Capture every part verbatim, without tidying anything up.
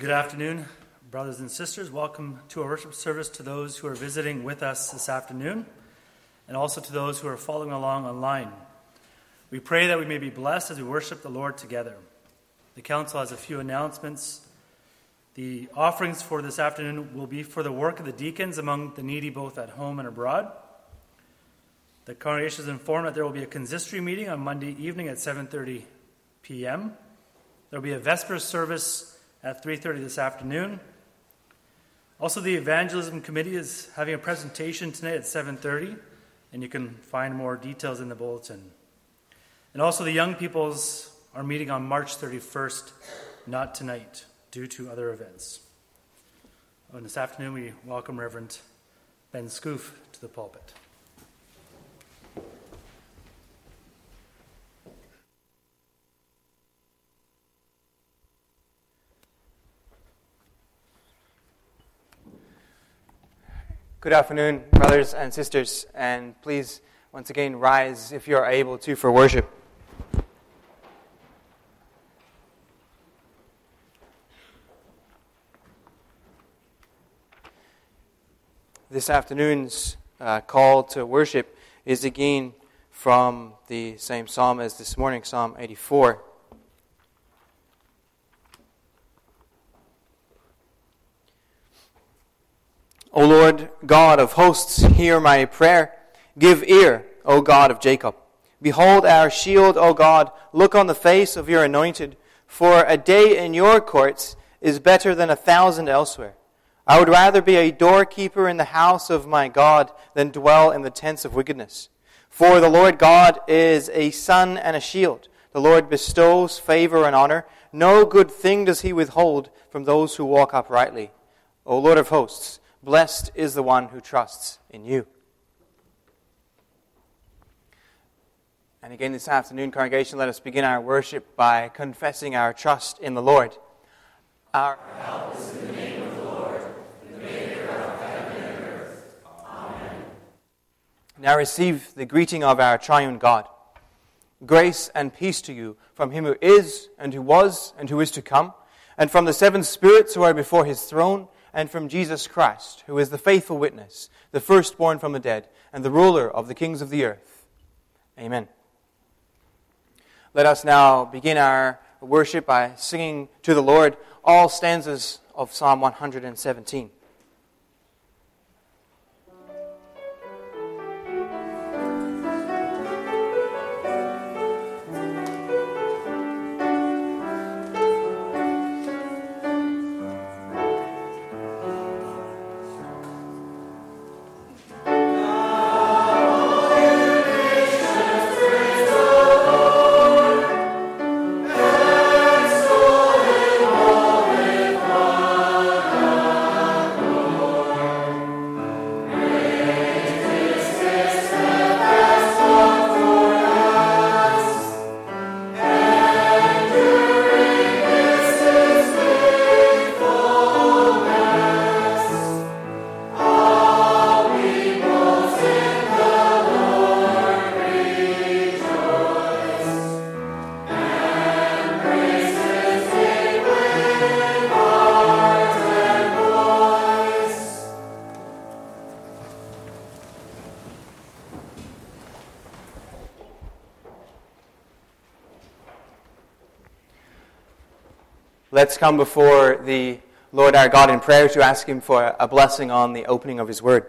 Good afternoon, brothers and sisters. Welcome to our worship service to those who are visiting with us this afternoon, and also to those who are following along online. We pray that we may be blessed as we worship the Lord together. The council has a few announcements. The offerings for this afternoon will be for the work of the deacons among the needy both at home and abroad. The congregation is informed that there will be a consistory meeting on Monday evening at seven thirty p.m. There will be a Vespers service at three thirty this afternoon. Also, the Evangelism Committee is having a presentation tonight at seven thirty, and you can find more details in the bulletin. And also, the young peoples are meeting on March thirty-first, not tonight, due to other events. And this afternoon, we welcome Reverend Ben Scoof to the pulpit. Good afternoon, brothers and sisters, and please, once again, rise if you are able to for worship. This afternoon's uh, call to worship is again from the same psalm as this morning, Psalm eighty-four. O Lord, God of hosts, hear my prayer. Give ear, O God of Jacob. Behold our shield, O God. Look on the face of your anointed. For a day in your courts is better than a thousand elsewhere. I would rather be a doorkeeper in the house of my God than dwell in the tents of wickedness. For the Lord God is a sun and a shield. The Lord bestows favor and honor. No good thing does he withhold from those who walk uprightly. O Lord of hosts, blessed is the one who trusts in you. And again this afternoon, congregation, let us begin our worship by confessing our trust in the Lord. Our help is in the name of the Lord, the maker of heaven and earth. Amen. Now receive the greeting of our triune God. Grace and peace to you from him who is, and who was, and who is to come, and from the seven spirits who are before his throne, and from Jesus Christ, who is the faithful witness, the firstborn from the dead, and the ruler of the kings of the earth. Amen. Let us now begin our worship by singing to the Lord all stanzas of Psalm one hundred seventeen. Let's come before the Lord our God in prayer to ask him for a blessing on the opening of his word.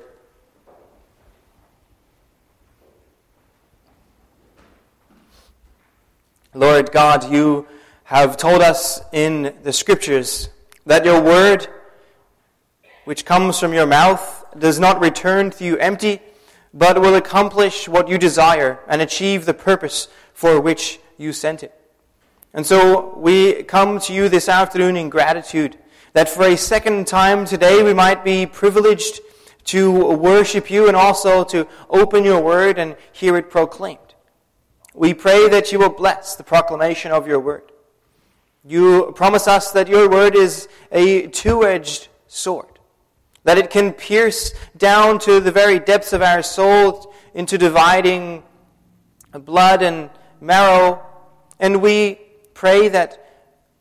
Lord God, you have told us in the scriptures that your word, which comes from your mouth, does not return to you empty, but will accomplish what you desire and achieve the purpose for which you sent it. And so we come to you this afternoon in gratitude that for a second time today we might be privileged to worship you and also to open your word and hear it proclaimed. We pray that you will bless the proclamation of your word. You promise us that your word is a two-edged sword, that it can pierce down to the very depths of our soul into dividing blood and marrow, and we pray that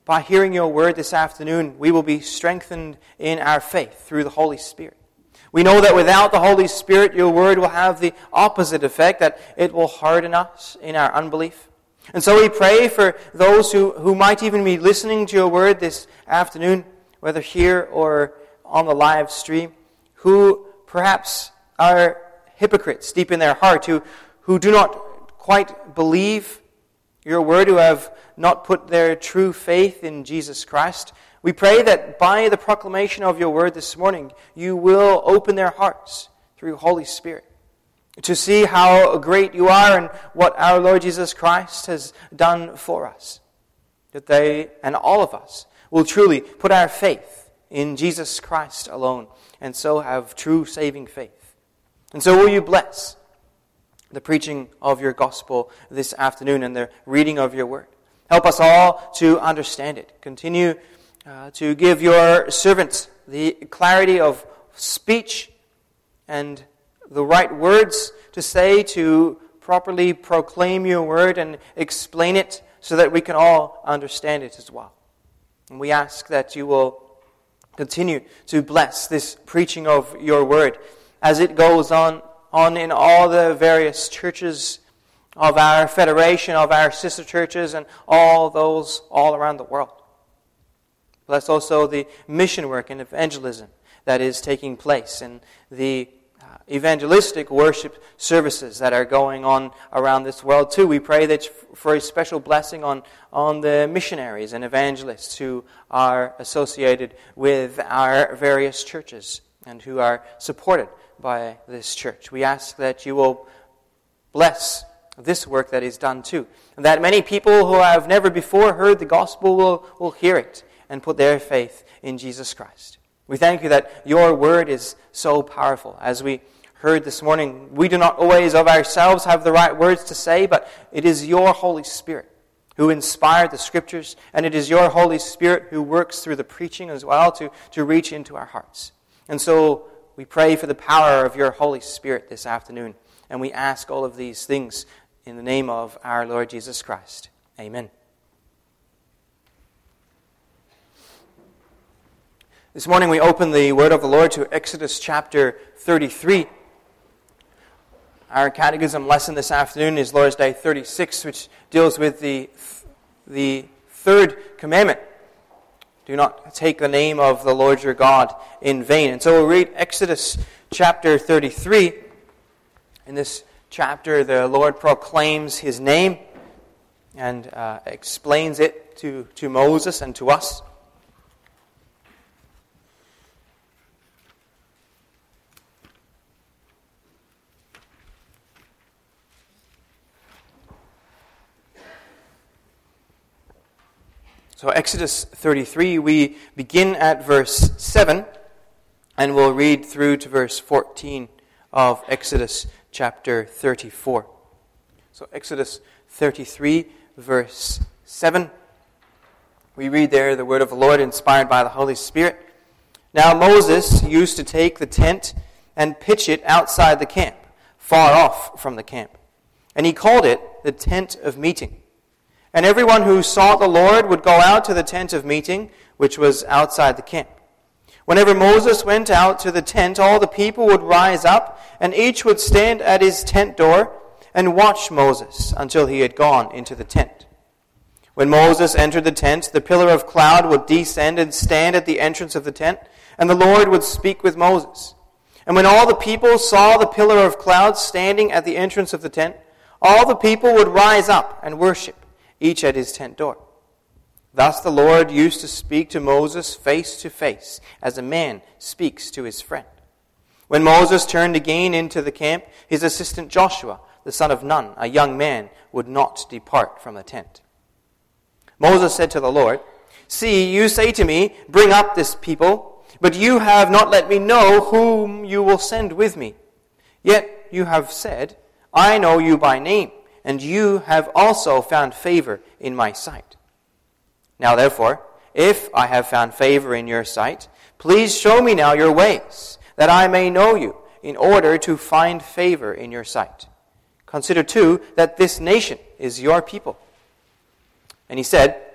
by hearing your word this afternoon, we will be strengthened in our faith through the Holy Spirit. We know that without the Holy Spirit, your word will have the opposite effect, that it will harden us in our unbelief. And so we pray for those who, who might even be listening to your word this afternoon, whether here or on the live stream, who perhaps are hypocrites deep in their heart, who, who do not quite believe your word, who have not put their true faith in Jesus Christ. We pray that by the proclamation of your word this morning, you will open their hearts through Holy Spirit to see how great you are and what our Lord Jesus Christ has done for us. That they and all of us will truly put our faith in Jesus Christ alone and so have true saving faith. And so will you bless the preaching of your gospel this afternoon and the reading of your word. Help us all to understand it. Continue uh, to give your servants the clarity of speech and the right words to say to properly proclaim your word and explain it so that we can all understand it as well. And we ask that you will continue to bless this preaching of your word as it goes on on in all the various churches of our federation, of our sister churches, and all those all around the world. Bless also the mission work and evangelism that is taking place and the uh, evangelistic worship services that are going on around this world too. We pray that for a special blessing on, on the missionaries and evangelists who are associated with our various churches and who are supported by this church. We ask that you will bless this work that is done too, and that many people who have never before heard the gospel will, will hear it and put their faith in Jesus Christ. We thank you that your word is so powerful. As we heard this morning, we do not always of ourselves have the right words to say, but it is your Holy Spirit who inspired the Scriptures, and it is your Holy Spirit who works through the preaching as well to, to reach into our hearts. And so we pray for the power of your Holy Spirit this afternoon, and we ask all of these things in the name of our Lord Jesus Christ. Amen. This morning we open the word of the Lord to Exodus chapter thirty-three. Our catechism lesson this afternoon is Lord's Day thirty-six, which deals with the, the third commandment. Do not take the name of the Lord your God in vain. And so we'll read Exodus chapter thirty-three. In this chapter, the Lord proclaims his name and uh, explains it to, to Moses and to us. So Exodus thirty-three, we begin at verse seven, and we'll read through to verse fourteen of Exodus chapter thirty-four. So Exodus thirty-three, verse seven. We read there the word of the Lord inspired by the Holy Spirit. Now Moses used to take the tent and pitch it outside the camp, far off from the camp. And he called it the tent of meeting. And everyone who sought the Lord would go out to the tent of meeting, which was outside the camp. Whenever Moses went out to the tent, all the people would rise up, and each would stand at his tent door and watch Moses until he had gone into the tent. When Moses entered the tent, the pillar of cloud would descend and stand at the entrance of the tent, and the Lord would speak with Moses. And when all the people saw the pillar of cloud standing at the entrance of the tent, all the people would rise up and worship, each at his tent door. Thus the Lord used to speak to Moses face to face, as a man speaks to his friend. When Moses turned again into the camp, his assistant Joshua, the son of Nun, a young man, would not depart from the tent. Moses said to the Lord, "See, you say to me, 'Bring up this people,' but you have not let me know whom you will send with me. Yet you have said, 'I know you by name,' and you have also found favor in my sight. Now therefore, if I have found favor in your sight, please show me now your ways, that I may know you, in order to find favor in your sight. Consider too that this nation is your people." And he said,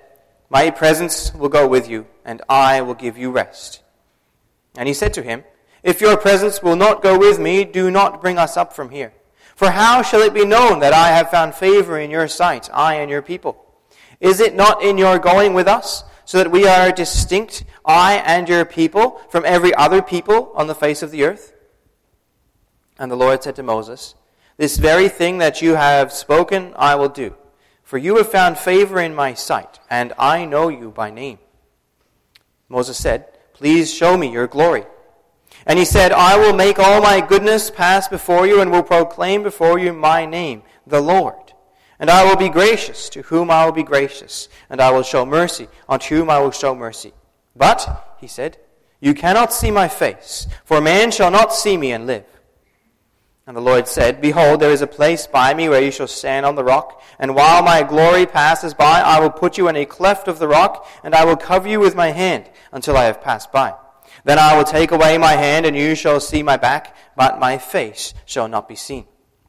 My presence will go with you, and I will give you rest." And he said to him, "If your presence will not go with me, do not bring us up from here. For how shall it be known that I have found favor in your sight, I and your people? Is it not in your going with us, so that we are distinct, I and your people, from every other people on the face of the earth?" And the Lord said to Moses, "This very thing that you have spoken I will do, for you have found favor in my sight, and I know you by name." Moses said, "Please show me your glory." And he said, "I will make all my goodness pass before you, and will proclaim before you my name, the Lord. And I will be gracious to whom I will be gracious, and I will show mercy on whom I will show mercy. But," he said, "you cannot see my face, for man shall not see me and live." And the Lord said, "Behold, there is a place by me where you shall stand on the rock, and while my glory passes by, I will put you in a cleft of the rock, and I will cover you with my hand until I have passed by. Then I will take away my hand, and you shall see my back, but my face shall not be seen."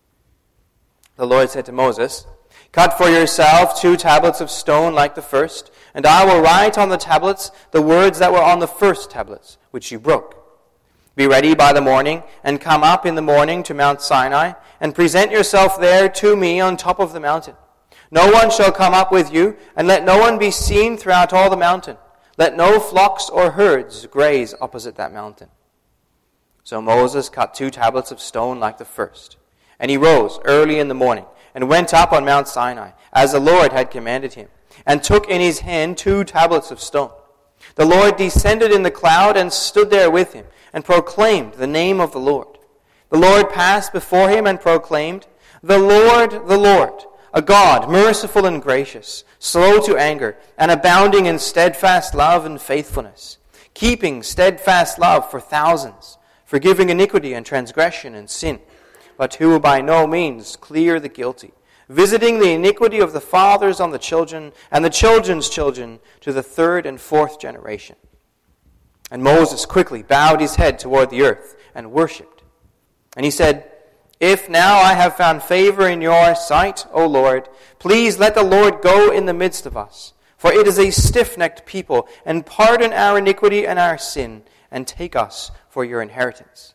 The Lord said to Moses, "Cut for yourself two tablets of stone like the first, and I will write on the tablets the words that were on the first tablets, which you broke. Be ready by the morning, and come up in the morning to Mount Sinai, and present yourself there to me on top of the mountain. No one shall come up with you, and let no one be seen throughout all the mountain. Let no flocks or herds graze opposite that mountain." So Moses cut two tablets of stone like the first. And he rose early in the morning, and went up on Mount Sinai, as the Lord had commanded him, and took in his hand two tablets of stone. The Lord descended in the cloud, and stood there with him, and proclaimed the name of the Lord. The Lord passed before him and proclaimed, "The Lord, the Lord, a God merciful and gracious, slow to anger, and abounding in steadfast love and faithfulness, keeping steadfast love for thousands, forgiving iniquity and transgression and sin, but who will by no means clear the guilty, visiting the iniquity of the fathers on the children, and the children's children to the third and fourth generation." And Moses quickly bowed his head toward the earth and worshipped. And he said, "If now I have found favor in your sight, O Lord, please let the Lord go in the midst of us. For it is a stiff-necked people, and pardon our iniquity and our sin, and take us for your inheritance."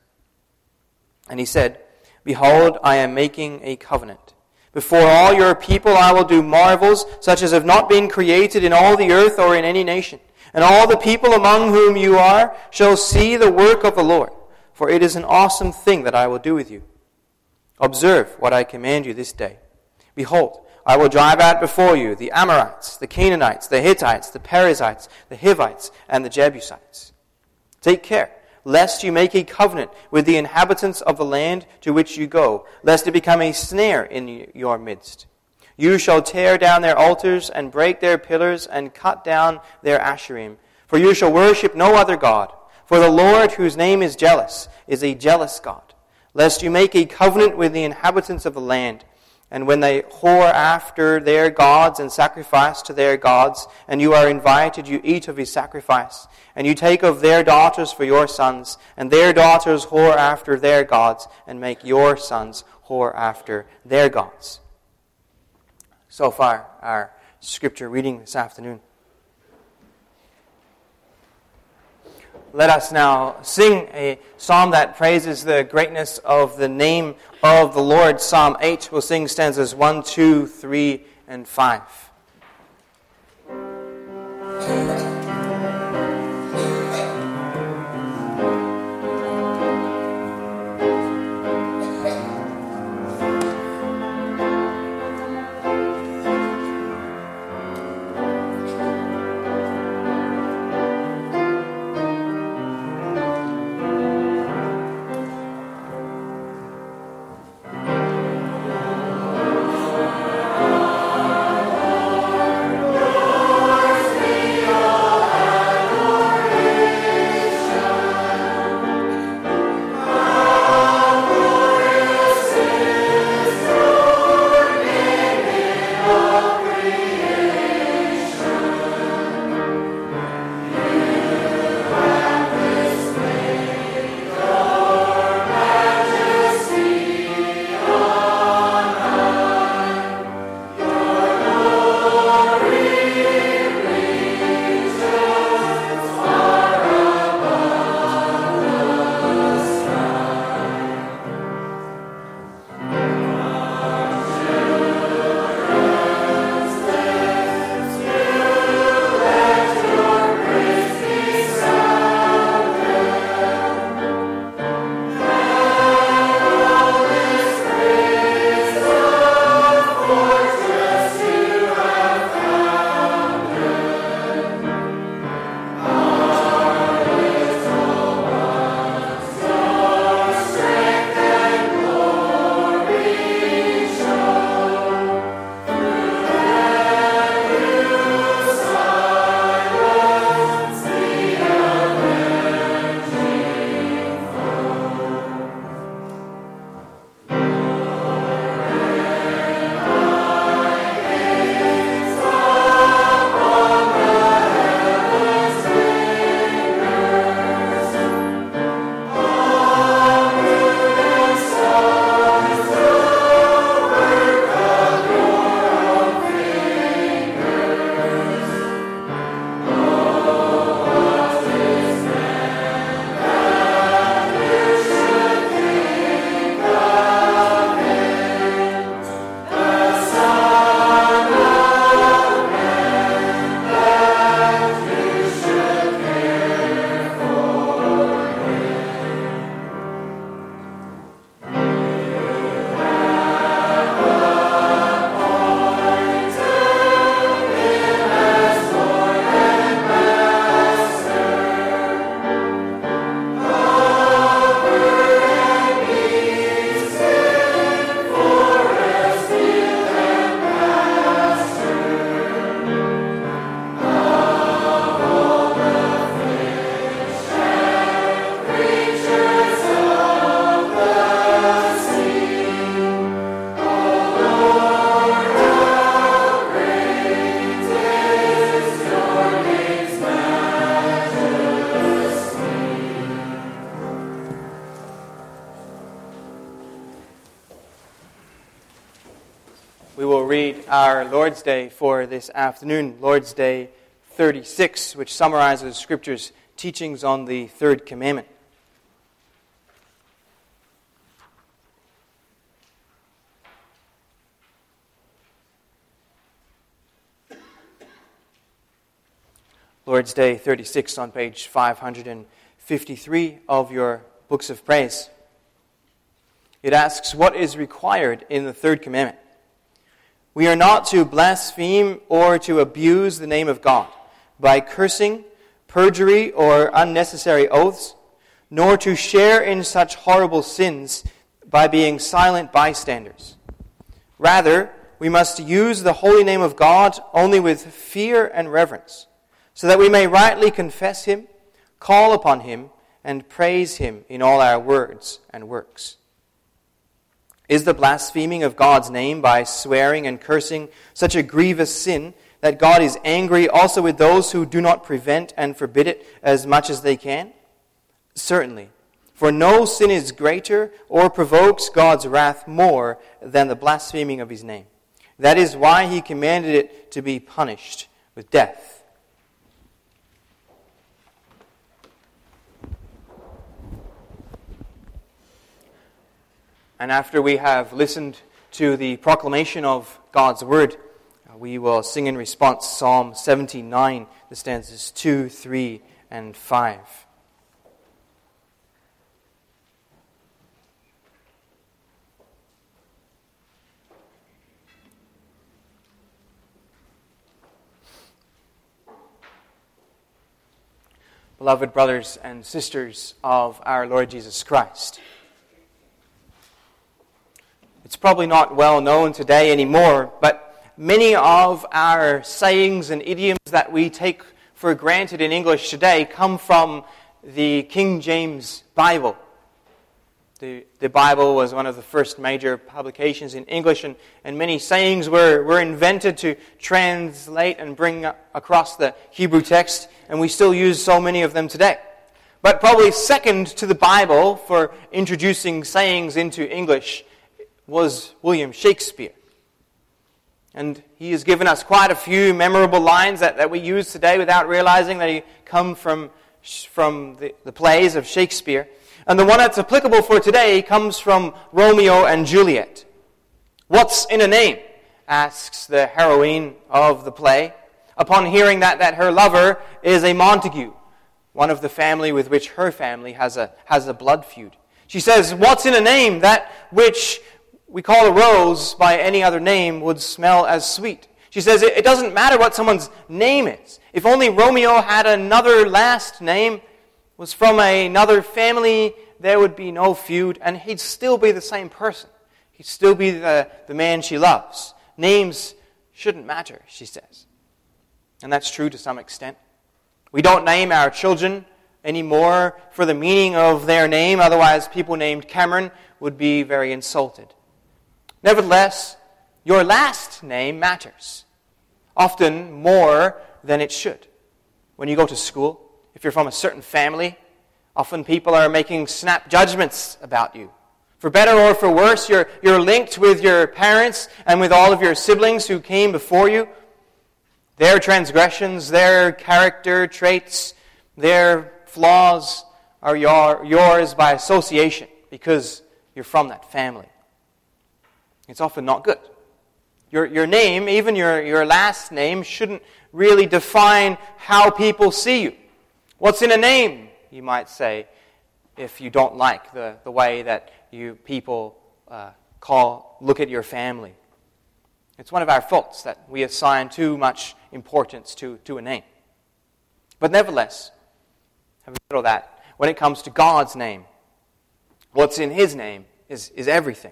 And he said, "Behold, I am making a covenant. Before all your people I will do marvels such as have not been created in all the earth or in any nation. And all the people among whom you are shall see the work of the Lord, for it is an awesome thing that I will do with you. Observe what I command you this day. Behold, I will drive out before you the Amorites, the Canaanites, the Hittites, the Perizzites, the Hivites, and the Jebusites. Take care, lest you make a covenant with the inhabitants of the land to which you go, lest it become a snare in your midst. You shall tear down their altars and break their pillars and cut down their asherim. For you shall worship no other God. For the Lord, whose name is jealous, is a jealous God. Lest you make a covenant with the inhabitants of the land, and when they whore after their gods and sacrifice to their gods, and you are invited, you eat of his sacrifice, and you take of their daughters for your sons, and their daughters whore after their gods, and make your sons whore after their gods." So far, our scripture reading this afternoon. Let us now sing a psalm that praises the greatness of the name of the Lord. Psalm eight, we'll sing stanzas one, two, three, and five. Lord, our Lord's Day for this afternoon, Lord's Day thirty-six, which summarizes Scripture's teachings on the third commandment. Lord's Day thirty-six on page five hundred fifty-three of your books of praise. It asks, what is required in the third commandment? We are not to blaspheme or to abuse the name of God by cursing, perjury, or unnecessary oaths, nor to share in such horrible sins by being silent bystanders. Rather, we must use the holy name of God only with fear and reverence, so that we may rightly confess Him, call upon Him, and praise Him in all our words and works. Is the blaspheming of God's name by swearing and cursing such a grievous sin that God is angry also with those who do not prevent and forbid it as much as they can? Certainly, for no sin is greater or provokes God's wrath more than the blaspheming of His name. That is why He commanded it to be punished with death. And after we have listened to the proclamation of God's word, we will sing in response Psalm seventy-nine, the stanzas two, three, and five. Beloved brothers and sisters of our Lord Jesus Christ, it's probably not well known today anymore, but many of our sayings and idioms that we take for granted in English today come from the King James Bible. The, the Bible was one of the first major publications in English, and, and many sayings were, were invented to translate and bring across the Hebrew text, and we still use so many of them today. But probably second to the Bible for introducing sayings into English was William Shakespeare. And he has given us quite a few memorable lines that, that we use today without realizing that he come from, from the, the plays of Shakespeare. And the one that's applicable for today comes from Romeo and Juliet. What's in a name? Asks the heroine of the play, upon hearing that, that her lover is a Montague, one of the family with which her family has a, has a blood feud. She says, what's in a name? That which we call a rose by any other name would smell as sweet. She says it doesn't matter what someone's name is. If only Romeo had another last name, was from another family, there would be no feud, and he'd still be the same person. He'd still be the, the man she loves. Names shouldn't matter, she says. And that's true to some extent. We don't name our children anymore for the meaning of their name, otherwise people named Cameron would be very insulted. Nevertheless, your last name matters, often more than it should. When you go to school, if you're from a certain family, often people are making snap judgments about you. For better or for worse, you're, you're linked with your parents and with all of your siblings who came before you. Their transgressions, their character traits, their flaws are your, yours by association because you're from that family. It's often not good. Your, your name, even your, your last name, shouldn't really define how people see you. What's in a name, you might say, if you don't like the, the way that you people uh, call look at your family. It's one of our faults that we assign too much importance to, to a name. But nevertheless, having said all that, when it comes to God's name, what's in His name is, is everything.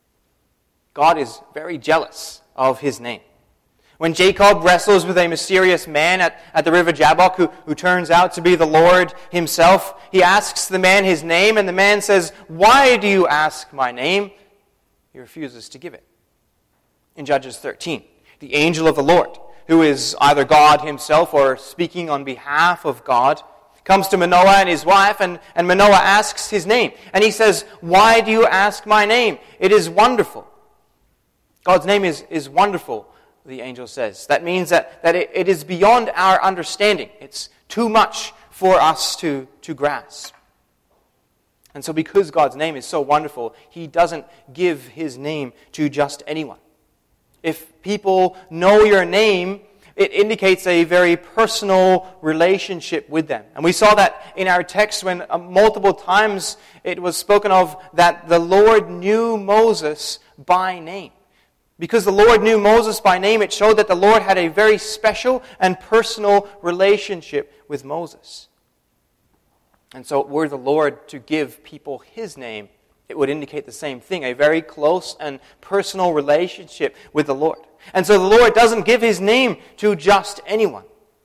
God is very jealous of His name. When Jacob wrestles with a mysterious man at, at the river Jabbok who, who turns out to be the Lord Himself, he asks the man his name, and the man says, "Why do you ask my name?" He refuses to give it. In Judges thirteen, the angel of the Lord, who is either God Himself or speaking on behalf of God, comes to Manoah and his wife, and, and Manoah asks his name. And he says, "Why do you ask my name? It is wonderful." God's name is, is wonderful, the angel says. That means that, that it, it is beyond our understanding. It's too much for us to, to grasp. And so because God's name is so wonderful, He doesn't give His name to just anyone. If people know your name, it indicates a very personal relationship with them. And we saw that in our text when uh, multiple times it was spoken of that the Lord knew Moses by name. Because the Lord knew Moses by name, it showed that the Lord had a very special and personal relationship with Moses. And so were the Lord to give people His name, it would indicate the same thing, a very close and personal relationship with the Lord. And so the Lord doesn't give His name to just anyone.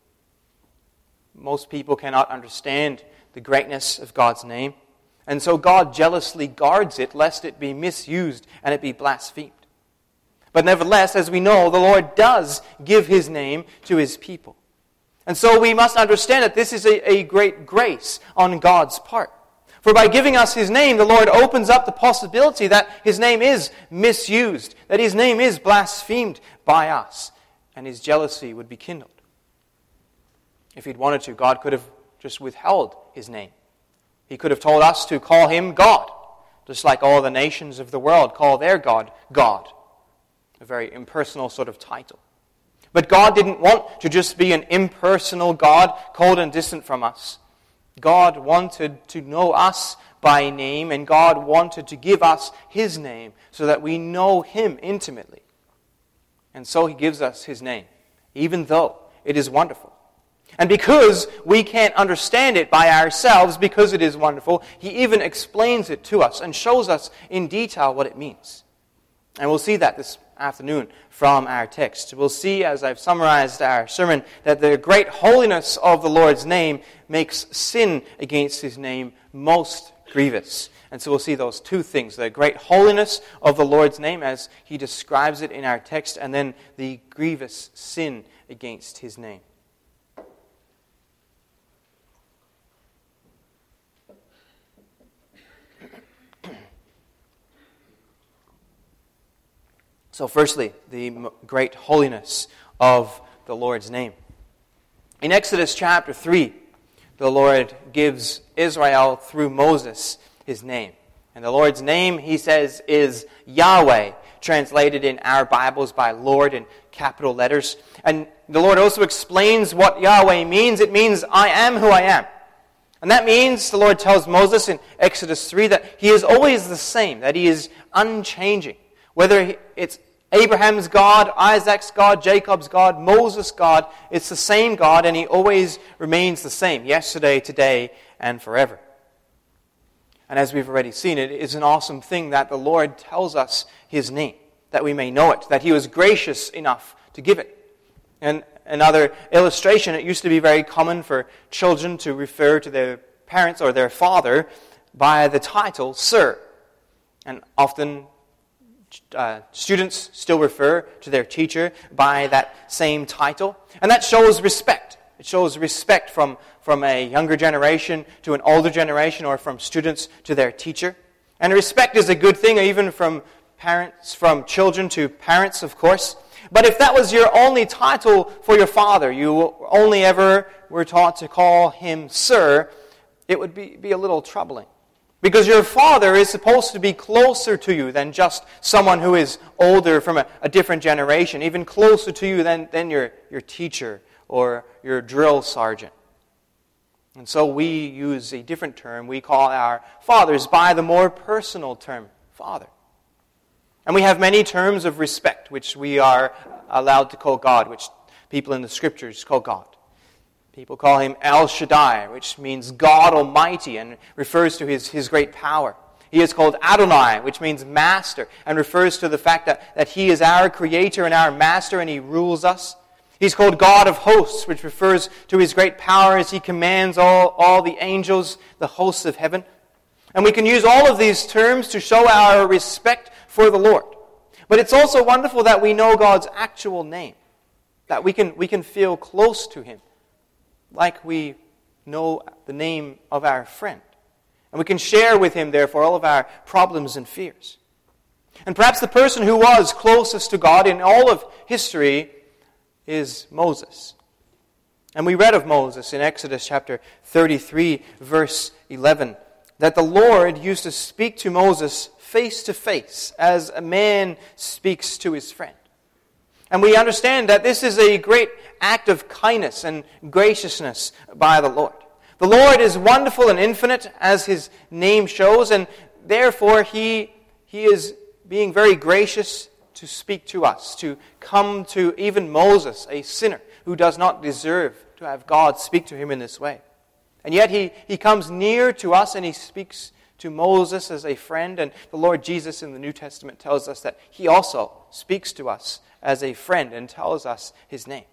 Most people cannot understand the greatness of God's name, and so God jealously guards it lest it be misused and it be blasphemed. But nevertheless, as we know, the Lord does give His name to His people. And so we must understand that this is a, a great grace on God's part. For by giving us His name, the Lord opens up the possibility that His name is misused, that His name is blasphemed by us, and His jealousy would be kindled. If He'd wanted to, God could have just withheld His name. He could have told us to call Him God, just like all the nations of the world call their God, God. A very impersonal sort of title. But God didn't want to just be an impersonal God, cold and distant from us. God wanted to know us by name, and God wanted to give us His name so that we know Him intimately. And so He gives us His name, even though it is wonderful. And because we can't understand it by ourselves, because it is wonderful, He even explains it to us and shows us in detail what it means. And we'll see that this afternoon from our text. We'll see, as I've summarized our sermon, that the great holiness of the Lord's name makes sin against His name most grievous. And so we'll see those two things, the great holiness of the Lord's name as He describes it in our text, and then the grievous sin against His name. So firstly, the great holiness of the Lord's name. In Exodus chapter three, the Lord gives Israel through Moses His name. And the Lord's name, He says, is Yahweh, translated in our Bibles by Lord in capital letters. And the Lord also explains what Yahweh means. It means, I am who I am. And that means, the Lord tells Moses in Exodus three, that He is always the same, that He is unchanging. Whether it's Abraham's God, Isaac's God, Jacob's God, Moses' God, it's the same God, and He always remains the same, yesterday, today, and forever. And as we've already seen, it is an awesome thing that the Lord tells us His name, that we may know it, that He was gracious enough to give it. And another illustration, it used to be very common for children to refer to their parents or their father by the title, Sir. And often Uh, students still refer to their teacher by that same title. And that shows respect. It shows respect from, from a younger generation to an older generation, or from students to their teacher. And respect is a good thing, even from parents, from children to parents, of course. But if that was your only title for your father, you only ever were taught to call him Sir, it would be, be a little troubling. Because your father is supposed to be closer to you than just someone who is older from a, a different generation, even closer to you than, than your, your teacher or your drill sergeant. And so we use a different term. We call our fathers by the more personal term, Father. And we have many terms of respect which we are allowed to call God, which people in the Scriptures call God. People call Him El Shaddai, which means God Almighty, and refers to His, his great power. He is called Adonai, which means Master, and refers to the fact that, that He is our Creator and our Master, and He rules us. He's called God of Hosts, which refers to His great power as He commands all, all the angels, the hosts of heaven. And we can use all of these terms to show our respect for the Lord. But it's also wonderful that we know God's actual name, that we can, we can feel close to Him, like we know the name of our friend. And we can share with Him, therefore, all of our problems and fears. And perhaps the person who was closest to God in all of history is Moses. And we read of Moses in Exodus chapter thirty-three, verse eleven, that the Lord used to speak to Moses face to face as a man speaks to his friend. And we understand that this is a great act of kindness and graciousness by the Lord. The Lord is wonderful and infinite, as his name shows, and therefore he, he is being very gracious to speak to us, to come to even Moses, a sinner who does not deserve to have God speak to him in this way. And yet he, he comes near to us and he speaks to Moses as a friend, and the Lord Jesus in the New Testament tells us that he also speaks to us as a friend and tells us his name.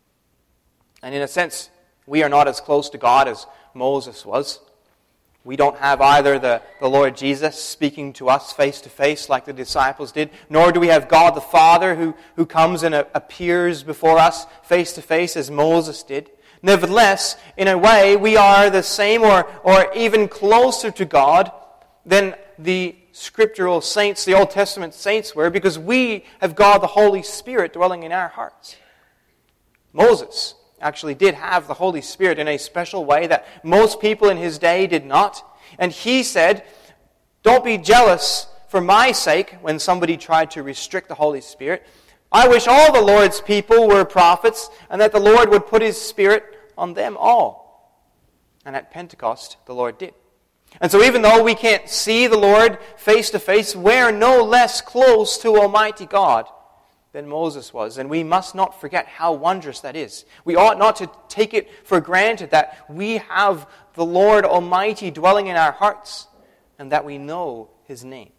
And in a sense, we are not as close to God as Moses was. We don't have either the, the Lord Jesus speaking to us face to face like the disciples did, nor do we have God the Father who, who comes and appears before us face to face as Moses did. Nevertheless, in a way, we are the same or, or even closer to God than the scriptural saints, the Old Testament saints were, because we have God the Holy Spirit dwelling in our hearts. Moses actually did have the Holy Spirit in a special way that most people in his day did not. And he said, "Don't be jealous for my sake," when somebody tried to restrict the Holy Spirit. "I wish all the Lord's people were prophets, and that the Lord would put his Spirit on them all." And at Pentecost, the Lord did. And so even though we can't see the Lord face to face, we're no less close to Almighty God than Moses was. And we must not forget how wondrous that is. We ought not to take it for granted that we have the Lord Almighty dwelling in our hearts and that we know his name.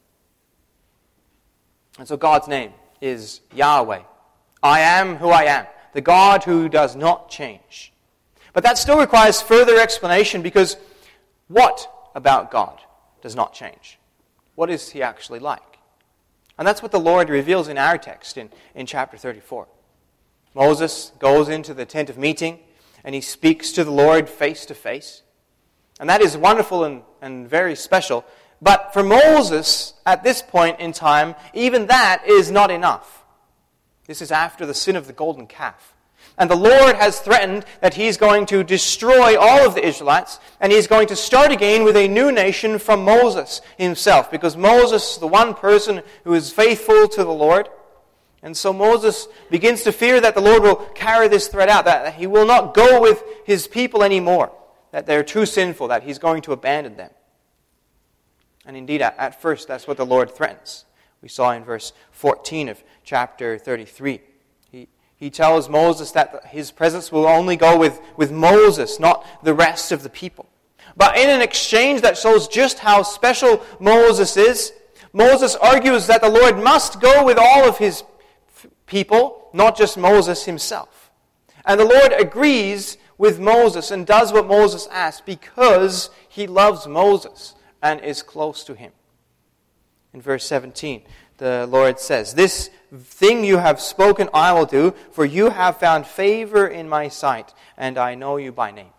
And so God's name is Yahweh. I am who I am, the God who does not change. But that still requires further explanation, because what about God does not change? What is he actually like? And that's what the Lord reveals in our text in, in chapter thirty-four. Moses goes into the tent of meeting and he speaks to the Lord face to face. And that is wonderful and, and very special. But for Moses, at this point in time, even that is not enough. This is after the sin of the golden calf. And the Lord has threatened that he's going to destroy all of the Israelites, and he's going to start again with a new nation from Moses himself, because Moses is the one person who is faithful to the Lord. And so Moses begins to fear that the Lord will carry this threat out, that he will not go with his people anymore, that they're too sinful, that he's going to abandon them. And indeed, at first, that's what the Lord threatens. We saw in verse fourteen of chapter thirty-three. He, he tells Moses that his presence will only go with, with Moses, not the rest of the people. But in an exchange that shows just how special Moses is, Moses argues that the Lord must go with all of his people, not just Moses himself. And the Lord agrees with Moses and does what Moses asks because he loves Moses and is close to him. In verse seventeen, the Lord says, "This thing you have spoken I will do, for you have found favor in my sight, and I know you by name."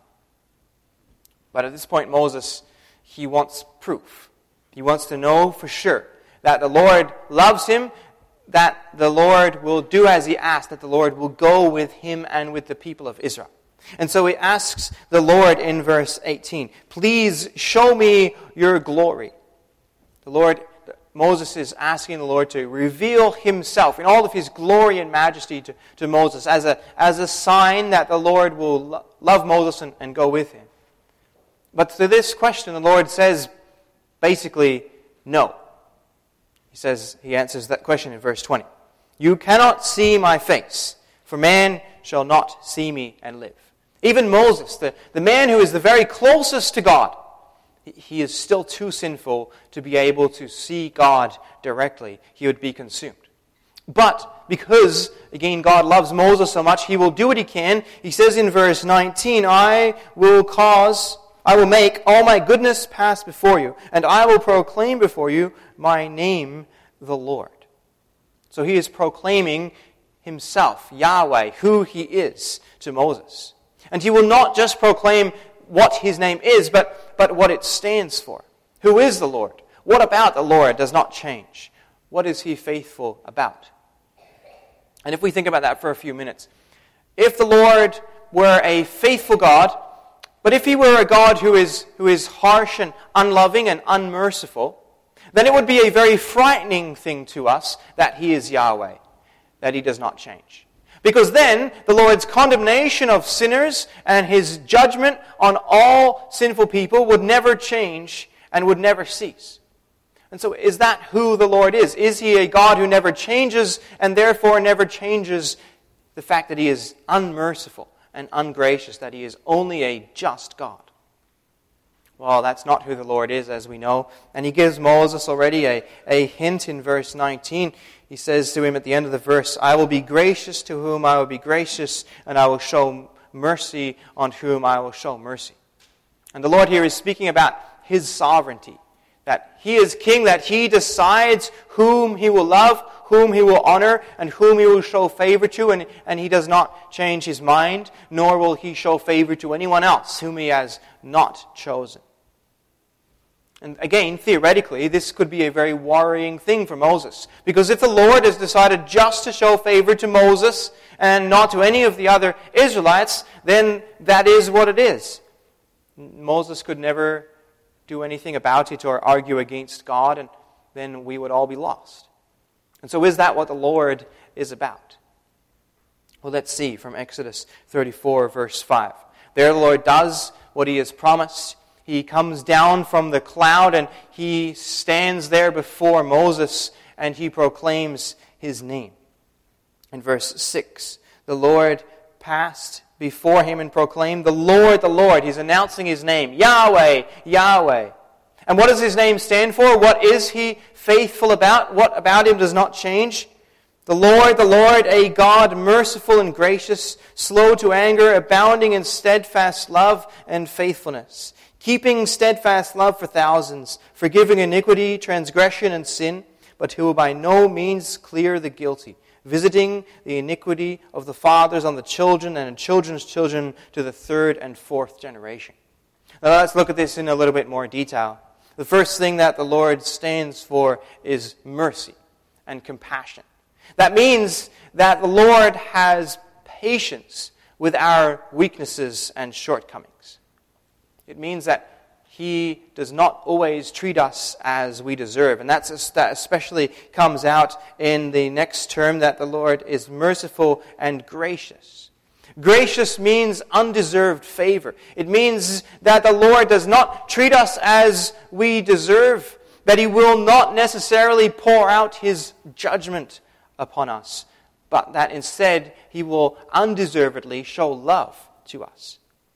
But at this point, Moses, he wants proof. He wants to know for sure that the Lord loves him, that the Lord will do as he asked, that the Lord will go with him and with the people of Israel. And so he asks the Lord in verse eighteen, "Please show me your glory." The Lord, Moses is asking the Lord to reveal himself in all of his glory and majesty to, to Moses as a, as a sign that the Lord will lo- love Moses and, and go with him. But to this question, the Lord says basically no. He says, he answers that question in verse twenty. "You cannot see my face, for man shall not see me and live." Even Moses, the, the man who is the very closest to God, he is still too sinful to be able to see God directly. He would be consumed. But because, again, God loves Moses so much, he will do what he can. He says in verse nineteen, I will cause, I will make all my goodness pass before you, and I will proclaim before you my name, the Lord. So he is proclaiming himself, Yahweh, who he is, to Moses. And he will not just proclaim what his name is, but, but what it stands for. Who is the Lord? What about the Lord does not change? what is he faithful about? And if we think about that for a few minutes, if the Lord were a faithful God, but if he were a God who is, who is harsh and unloving and unmerciful, then it would be a very frightening thing to us that he is Yahweh, that he does not change. Because then the Lord's condemnation of sinners and his judgment on all sinful people would never change and would never cease. And so is that who the Lord is? Is he a God who never changes and therefore never changes the fact that he is unmerciful and ungracious, that he is only a just God? Well, that's not who the Lord is, as we know. And he gives Moses already a, a hint in verse nineteen. He says to him at the end of the verse, I will be gracious to whom I will be gracious, and I will show mercy on whom I will show mercy. And the Lord here is speaking about his sovereignty, that he is king, that he decides whom he will love, whom he will honor, and whom he will show favor to, and, and he does not change his mind, nor will he show favor to anyone else whom he has not chosen. And again, theoretically, this could be a very worrying thing for Moses. Because if the Lord has decided just to show favor to Moses and not to any of the other Israelites, then that is what it is. Moses could never do anything about it or argue against God, and then we would all be lost. And so is that what the Lord is about? Well, let's see from Exodus thirty-four, verse five. There the Lord does what he has promised. He comes down from the cloud and he stands there before Moses and he proclaims his name. In verse six, the Lord passed before him and proclaimed, the Lord, the Lord. He's announcing his name, Yahweh, Yahweh. And what does his name stand for? What is he faithful about? What about him does not change? The Lord, the Lord, a God merciful and gracious, slow to anger, abounding in steadfast love and faithfulness, keeping steadfast love for thousands, forgiving iniquity, transgression, and sin, but who will by no means clear the guilty, visiting the iniquity of the fathers on the children and the children's children to the third and fourth generation. Now let's look at this in a little bit more detail. The first thing that the Lord stands for is mercy and compassion. That means that the Lord has patience with our weaknesses and shortcomings. It means that he does not always treat us as we deserve. And that's, that especially comes out in the next term, that the Lord is merciful and gracious. Gracious means undeserved favor. It means that the Lord does not treat us as we deserve, that he will not necessarily pour out his judgment upon us, but that instead he will undeservedly show love to us.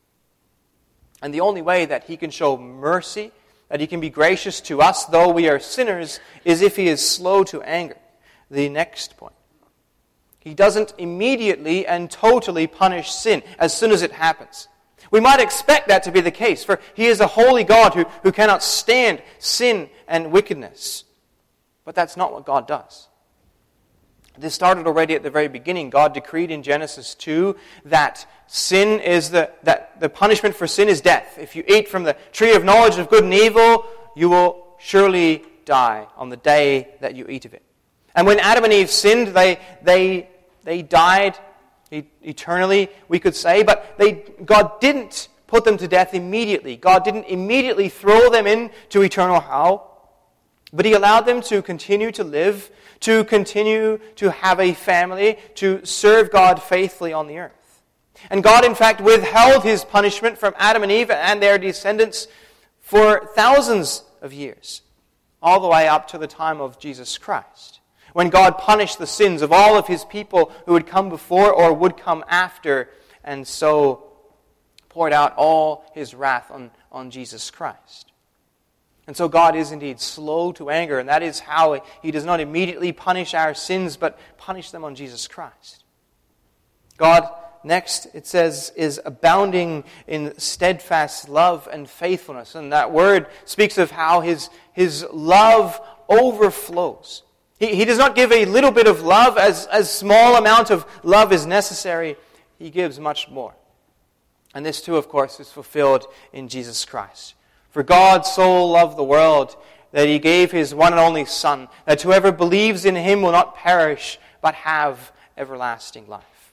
And the only way that he can show mercy, that he can be gracious to us, though we are sinners, is if he is slow to anger. The next point. He doesn't immediately and totally punish sin as soon as it happens. We might expect that to be the case, for he is a holy God who, who cannot stand sin and wickedness. But that's not what God does. This started already at the very beginning. God decreed in Genesis two that sin is the that the punishment for sin is death. If you eat from the tree of knowledge of good and evil, you will surely die on the day that you eat of it. And when Adam and Eve sinned, they they they died eternally, we could say, but they God didn't put them to death immediately. God didn't immediately throw them into eternal hell, but he allowed them to continue to live, to continue to have a family, to serve God faithfully on the earth. And God, in fact, withheld his punishment from Adam and Eve and their descendants for thousands of years, all the way up to the time of Jesus Christ, when God punished the sins of all of his people who would come before or would come after, and so poured out all his wrath on, on Jesus Christ. And so God is indeed slow to anger, and that is how he does not immediately punish our sins, but punish them on Jesus Christ. God, next, it says, is abounding in steadfast love and faithfulness. And that word speaks of how his, his love overflows. He, he does not give a little bit of love, as a small amount of love is necessary. He gives much more. And this too, of course, is fulfilled in Jesus Christ. For God so loved the world that he gave his one and only Son, that whoever believes in him will not perish, but have everlasting life.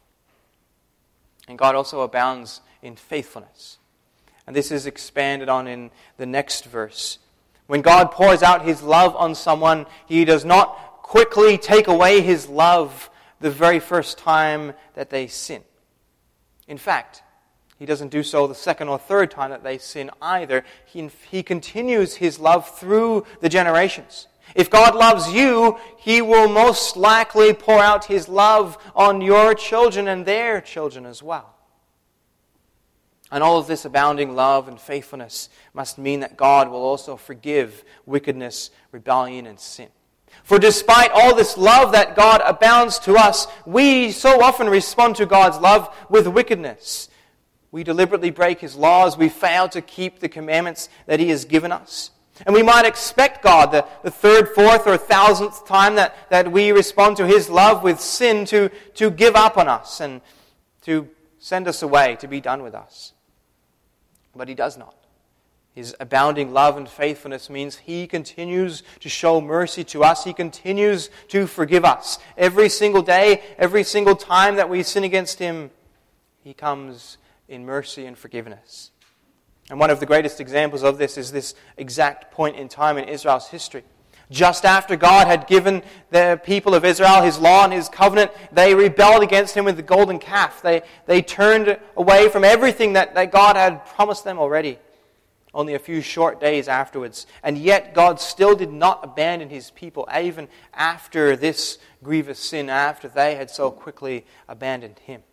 And God also abounds in faithfulness. And this is expanded on in the next verse. When God pours out his love on someone, he does not quickly take away his love the very first time that they sin. In fact, he doesn't do so the second or third time that they sin either. He, he continues his love through the generations. If God loves you, he will most likely pour out his love on your children and their children as well. And all of this abounding love and faithfulness must mean that God will also forgive wickedness, rebellion, and sin. For despite all this love that God abounds to us, we so often respond to God's love with wickedness. We deliberately break his laws. We fail to keep the commandments that he has given us. And we might expect God, the, the third, fourth, or thousandth time that, that we respond to his love with sin, to, to give up on us and to send us away, to be done with us. But he does not. His abounding love and faithfulness means he continues to show mercy to us. He continues to forgive us. Every single day, every single time that we sin against him, he comes in mercy and forgiveness. And one of the greatest examples of this is this exact point in time in Israel's history. Just after God had given the people of Israel his law and his covenant, they rebelled against him with the golden calf. They, they turned away from everything that, that God had promised them already, only a few short days afterwards. And yet God still did not abandon his people, even after this grievous sin, after they had so quickly abandoned him.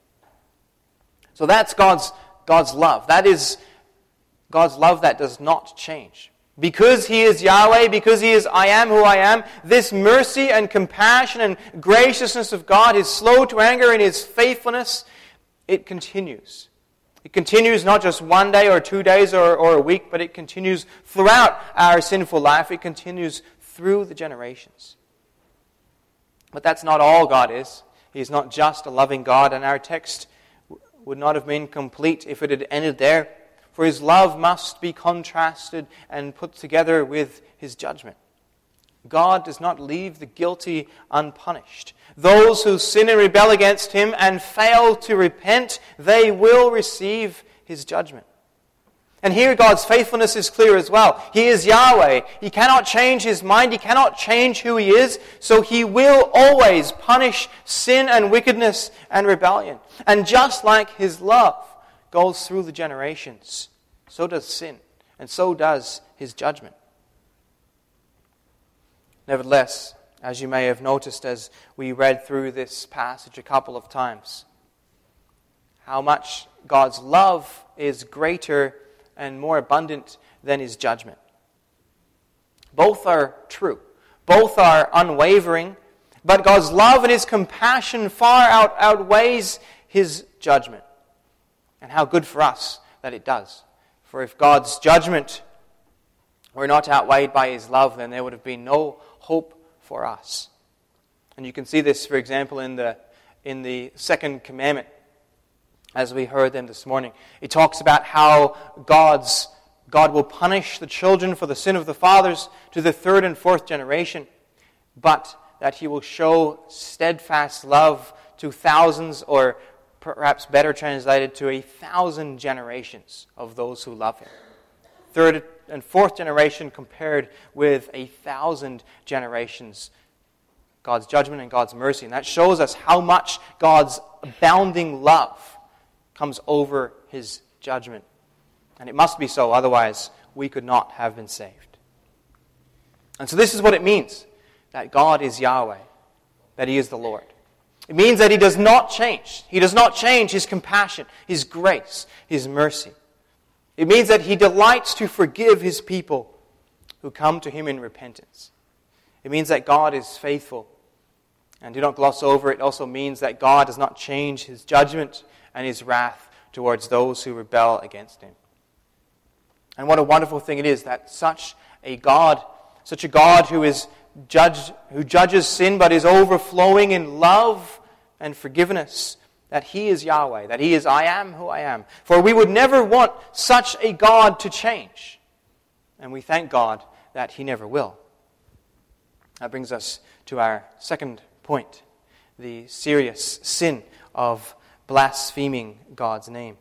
So that's God's, God's love. That is God's love that does not change. Because he is Yahweh, because he is I am who I am, this mercy and compassion and graciousness of God, his slow to anger and his faithfulness, it continues. It continues not just one day or two days or, or a week, but it continues throughout our sinful life. It continues through the generations. But that's not all God is. He is not just a loving God, and our text would not have been complete if it had ended there. For his love must be contrasted and put together with his judgment. God does not leave the guilty unpunished. Those who sin and rebel against him and fail to repent, they will receive his judgment. And here God's faithfulness is clear as well. He is Yahweh. He cannot change his mind. He cannot change who he is. So he will always punish sin and wickedness and rebellion. And just like his love goes through the generations, so does sin, and so does his judgment. Nevertheless, as you may have noticed as we read through this passage a couple of times, how much God's love is greater and more abundant than his judgment. Both are true. Both are unwavering, but God's love and his compassion far out, outweighs his judgment. And how good for us that it does. For if God's judgment were not outweighed by his love, then there would have been no hope for us. And you can see this, for example, in the in the second commandment, as we heard them this morning. It talks about how God's God will punish the children for the sin of the fathers to the third and fourth generation, but that he will show steadfast love to thousands, or perhaps better translated, to a thousand generations of those who love him. Third and fourth generation compared with a thousand generations. God's judgment and God's mercy. And that shows us how much God's abounding love comes over his judgment. And it must be so, otherwise we could not have been saved. And so this is what it means, that God is Yahweh, that he is the Lord. It means that he does not change. He does not change his compassion, his grace, his mercy. It means that he delights to forgive his people who come to him in repentance. It means that God is faithful. And do not gloss over, it also means that God does not change his judgment and his wrath towards those who rebel against him. And what a wonderful thing it is that such a God, such a God who is judge, who judges sin but is overflowing in love and forgiveness, that he is Yahweh, that he is I am who I am. For we would never want such a God to change. And we thank God that he never will. That brings us to our second point, the serious sin of blaspheming God's name.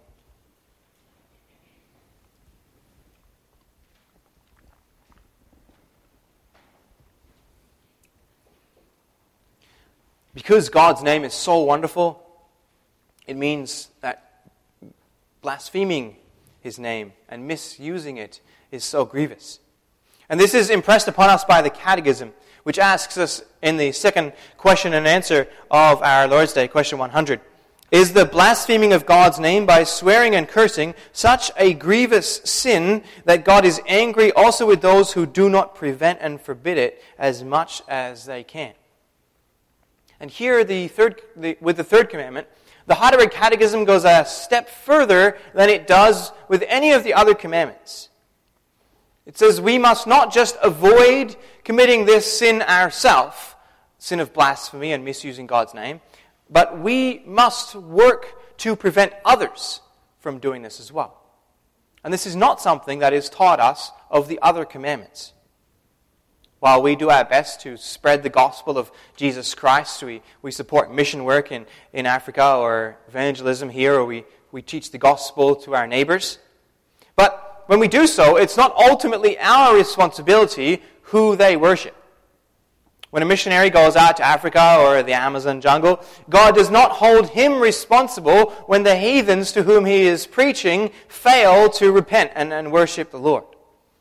Because God's name is so wonderful, it means that blaspheming his name and misusing it is so grievous. And this is impressed upon us by the Catechism, which asks us in the second question and answer of our Lord's Day, question one hundred, is the blaspheming of God's name by swearing and cursing such a grievous sin that God is angry also with those who do not prevent and forbid it as much as they can? And here, the third, the, with the third commandment, the Heidelberg Catechism goes a step further than it does with any of the other commandments. It says we must not just avoid committing this sin ourselves, sin of blasphemy and misusing God's name, but we must work to prevent others from doing this as well. And this is not something that is taught us of the other commandments. While we do our best to spread the gospel of Jesus Christ, we, we support mission work in, in Africa or evangelism here, or we, we teach the gospel to our neighbors. But when we do so, it's not ultimately our responsibility who they worship. When a missionary goes out to Africa or the Amazon jungle, God does not hold him responsible when the heathens to whom he is preaching fail to repent and, and worship the Lord.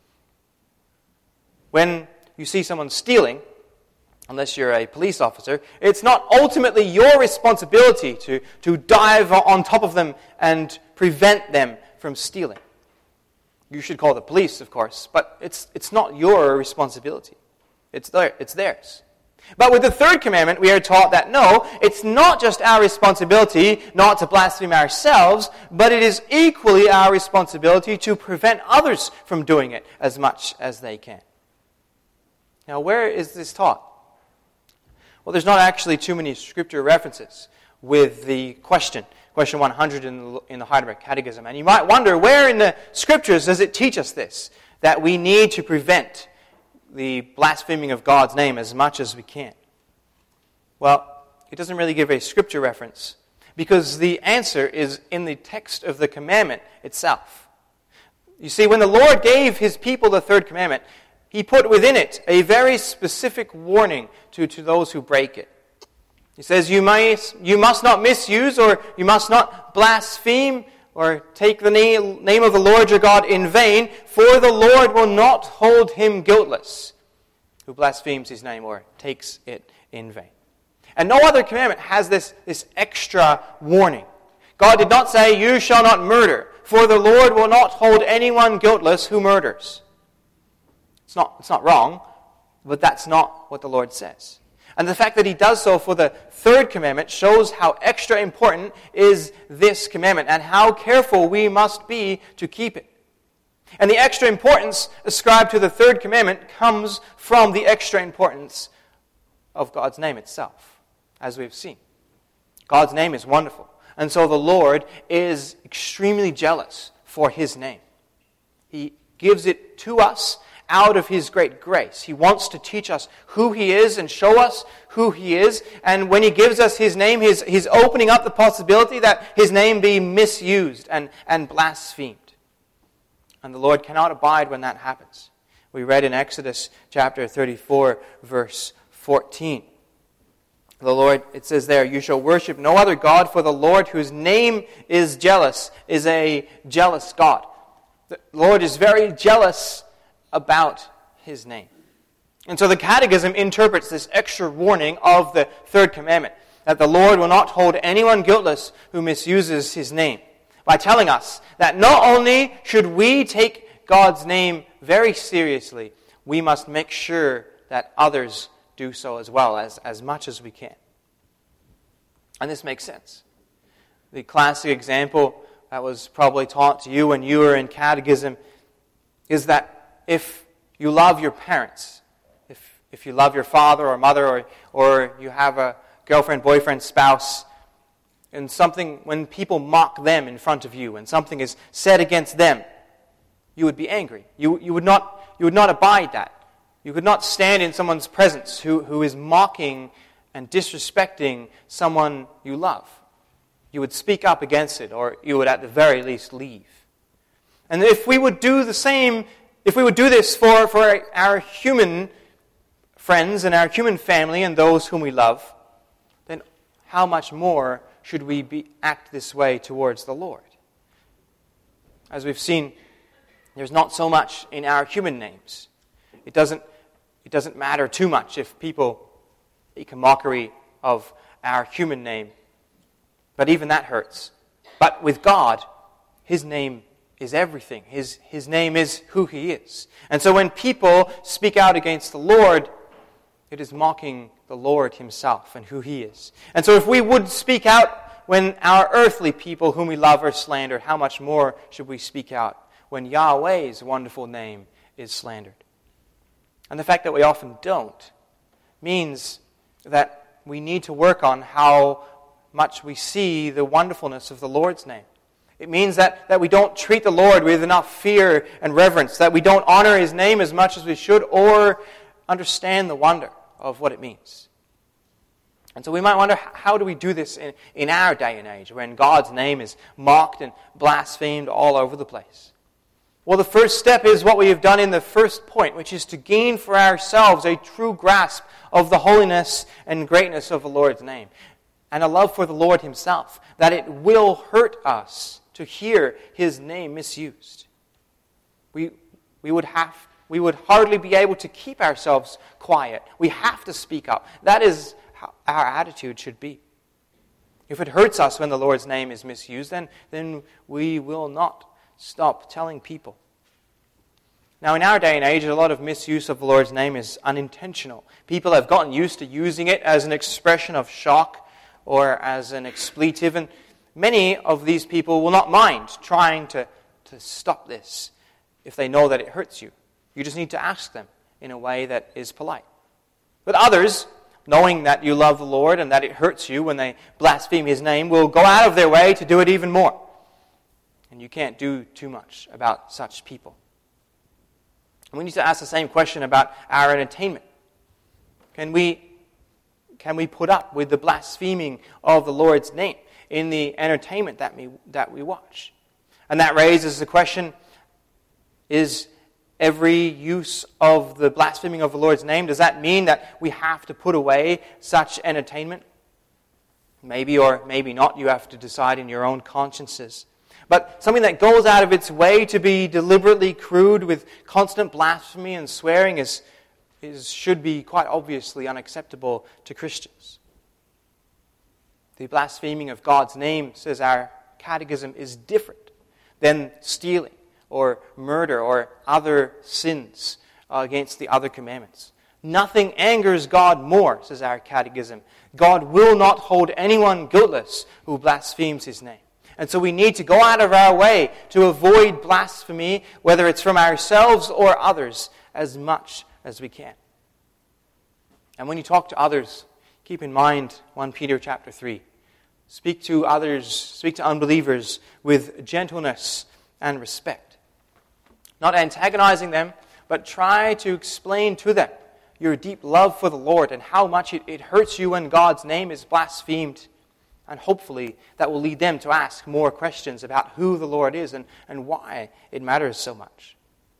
When you see someone stealing, unless you're a police officer, it's not ultimately your responsibility to, to dive on top of them and prevent them from stealing. You should call the police, of course, but it's it's not your responsibility. It's there, it's theirs. But with the third commandment, we are taught that no, it's not just our responsibility not to blaspheme ourselves, but it is equally our responsibility to prevent others from doing it as much as they can. Now, where is this taught? Well, there's not actually too many scripture references with the question, question one hundred in the, in the Heidelberg Catechism. And you might wonder, where in the scriptures does it teach us this? That we need to prevent the blaspheming of God's name as much as we can. Well, it doesn't really give a scripture reference, because the answer is in the text of the commandment itself. You see, when the Lord gave his people the third commandment, he put within it a very specific warning to, to those who break it. He says, you, may, you must not misuse, or you must not blaspheme, or take the name, name of the Lord your God in vain, for the Lord will not hold him guiltless who blasphemes his name or takes it in vain. And no other commandment has this, this extra warning. God did not say, you shall not murder, for the Lord will not hold anyone guiltless who murders. It's not, it's not wrong, but that's not what the Lord says. And the fact that he does so for the third commandment shows how extra important is this commandment and how careful we must be to keep it. And the extra importance ascribed to the third commandment comes from the extra importance of God's name itself, as we've seen. God's name is wonderful, and so the Lord is extremely jealous for his name. He gives it to us out of his great grace. He wants to teach us who he is and show us who he is. And when he gives us his name, he's, he's opening up the possibility that his name be misused and, and blasphemed. And the Lord cannot abide when that happens. We read in Exodus chapter thirty-four, verse fourteen. The Lord, it says there, you shall worship no other God, for the Lord whose name is jealous is a jealous God. The Lord is very jealous about his name. And so the Catechism interprets this extra warning of the third commandment, that the Lord will not hold anyone guiltless who misuses his name, by telling us that not only should we take God's name very seriously, we must make sure that others do so as well, as, as much as we can. And this makes sense. The classic example that was probably taught to you when you were in catechism is that if you love your parents, if if you love your father or mother, or or you have a girlfriend, boyfriend, spouse, and something, when people mock them in front of you and something is said against them, you would be angry. You you would not you would not abide that. You could not stand in someone's presence who, who is mocking and disrespecting someone you love. You would speak up against it, or you would at the very least leave. And if we would do the same, if we would do this for, for our human friends and our human family and those whom we love, then how much more should we be, act this way towards the Lord? As we've seen, there's not so much in our human names. It doesn't, it doesn't matter too much if people make a mockery of our human name. But even that hurts. But with God, His name is everything. His, His name is who He is. And so when people speak out against the Lord, it is mocking the Lord Himself and who He is. And so if we would speak out when our earthly people whom we love are slandered, how much more should we speak out when Yahweh's wonderful name is slandered? And the fact that we often don't means that we need to work on how much we see the wonderfulness of the Lord's name. It means that, that we don't treat the Lord with enough fear and reverence, that we don't honor His name as much as we should, or understand the wonder of what it means. And so we might wonder, how do we do this in, in our day and age, when God's name is mocked and blasphemed all over the place? Well, the first step is what we have done in the first point, which is to gain for ourselves a true grasp of the holiness and greatness of the Lord's name, and a love for the Lord Himself, that it will hurt us to hear His name misused. We, we would have, we would hardly be able to keep ourselves quiet. We have to speak up. That is how our attitude should be. If it hurts us when the Lord's name is misused, then, then we will not stop telling people. Now, in our day and age, a lot of misuse of the Lord's name is unintentional. People have gotten used to using it as an expression of shock or as an expletive, and many of these people will not mind trying to, to stop this if they know that it hurts you. You just need to ask them in a way that is polite. But others, knowing that you love the Lord and that it hurts you when they blaspheme His name, will go out of their way to do it even more. And you can't do too much about such people. And we need to ask the same question about our entertainment. Can we, can we put up with the blaspheming of the Lord's name in the entertainment that we, that we watch? And that raises the question, is every use of the blaspheming of the Lord's name, does that mean that we have to put away such entertainment? Maybe or maybe not. You have to decide in your own consciences. But something that goes out of its way to be deliberately crude with constant blasphemy and swearing is, is should be quite obviously unacceptable to Christians. The blaspheming of God's name, says our catechism, is different than stealing or murder or other sins against the other commandments. Nothing angers God more, says our catechism. God will not hold anyone guiltless who blasphemes His name. And so we need to go out of our way to avoid blasphemy, whether it's from ourselves or others, as much as we can. And when you talk to others, keep in mind First Peter chapter three. Speak to others, speak to unbelievers with gentleness and respect. Not antagonizing them, but try to explain to them your deep love for the Lord and how much it, it hurts you when God's name is blasphemed. And hopefully that will lead them to ask more questions about who the Lord is and, and why it matters so much.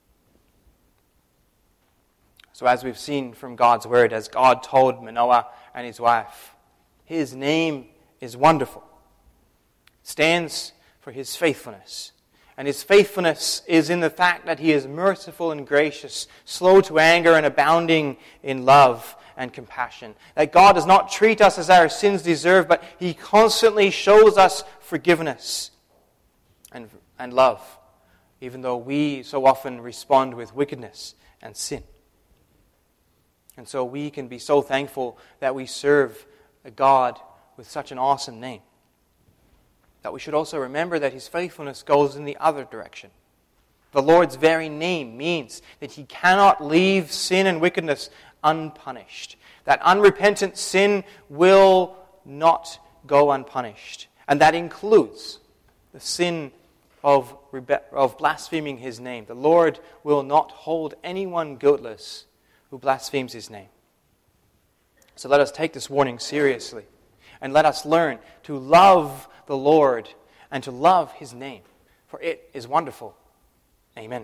So as we've seen from God's word, as God told Manoah and his wife, His name is wonderful. It stands for His faithfulness. And His faithfulness is in the fact that He is merciful and gracious, slow to anger and abounding in love and compassion. That God does not treat us as our sins deserve, but He constantly shows us forgiveness and, and love, even though we so often respond with wickedness and sin. And so we can be so thankful that we serve a God with such an awesome name. That we should also remember that His faithfulness goes in the other direction. The Lord's very name means that He cannot leave sin and wickedness unpunished. That unrepentant sin will not go unpunished. And that includes the sin of, rebe- of blaspheming His name. The Lord will not hold anyone guiltless who blasphemes his name. So let us take this warning seriously, and let us learn to love the Lord and to love his name, for it is wonderful. Amen.